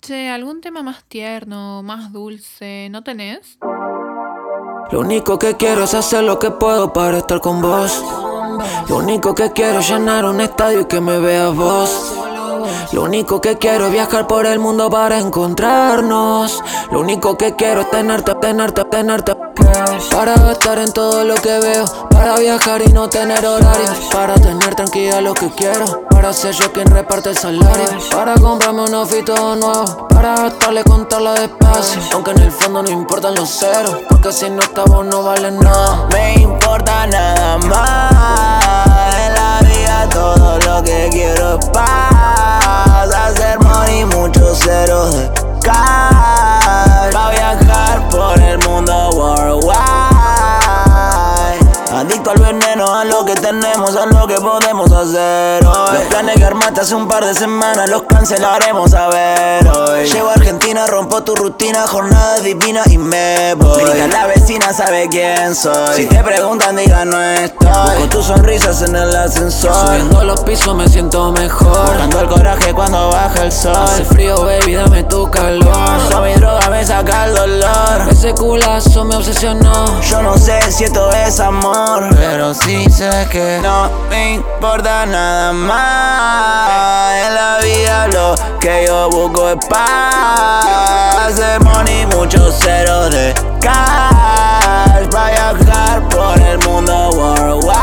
Che, ¿algún tema más tierno, más dulce, no tenés? Lo único que quiero es hacer lo que puedo para estar con vos. Lo único que quiero es llenar un estadio y que me veas vos. Lo único que quiero es viajar por el mundo para encontrarnos. Lo único que quiero es tenerte. Para gastar en todo lo que veo, para viajar y no tener horarios, para tener tranquila lo que quiero, para ser yo quien reparte el salario, para comprarme un outfit todo nuevo, para gastarle contarla despacio, aunque en el fondo no importan los ceros, porque si no estamos no vale nada. No me importa nada más en la vida, todo lo que quiero es paz, hacer money, muchos ceros de cash, pa' viajar por el mundo worldwide. Adicto al veneno, a lo que tenemos, a lo que podemos hacer hoy. Los planes que armaste hace un par de semanas los cancelaremos a ver hoy. Llego a Argentina, rompo tu rutina, jornada divina y me voy. Grita la vecina, sabe quién soy. Si te preguntan, diga no estoy. Busco tus sonrisas en el ascensor. Subiendo los pisos me siento mejor, Buscando el coraje cuando baja el sol. hace frío baby, dame tu calor. Son mi droga, me saca el dolor. Ese culazo me obsesionó. Yo no sé si esto es amor, pero sí sé que no me importa nada más en la vida, lo que yo busco es paz, hacer money, muchos ceros de cash, pa' viajar por el mundo worldwide.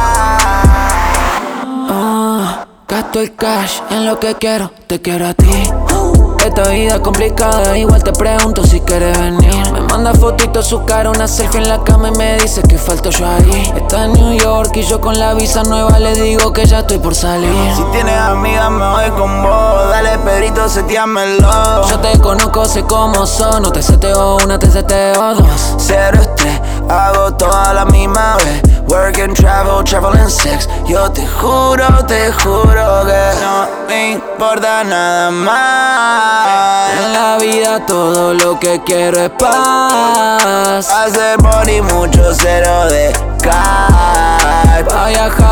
Gasto el cash en lo que quiero, te quiero a ti. Esta vida es complicada, igual te pregunto si quieres venir. Me manda fotitos su cara, una selfie en la cama y me dice que falto yo ahí. Está en New York y yo con la visa nueva le digo que ya estoy por salir. Si tienes amigas me voy con vos, dale Pedrito, seteamelo. Yo te conozco, sé cómo son, no te seteo una, te seteo dos. Cero estrés, hago todo a la misma vez. Work and travel and sex. Yo te juro que no me importa nada más En la vida todo lo que quiero es paz, hacer money, mucho cero de cash, pa' viajar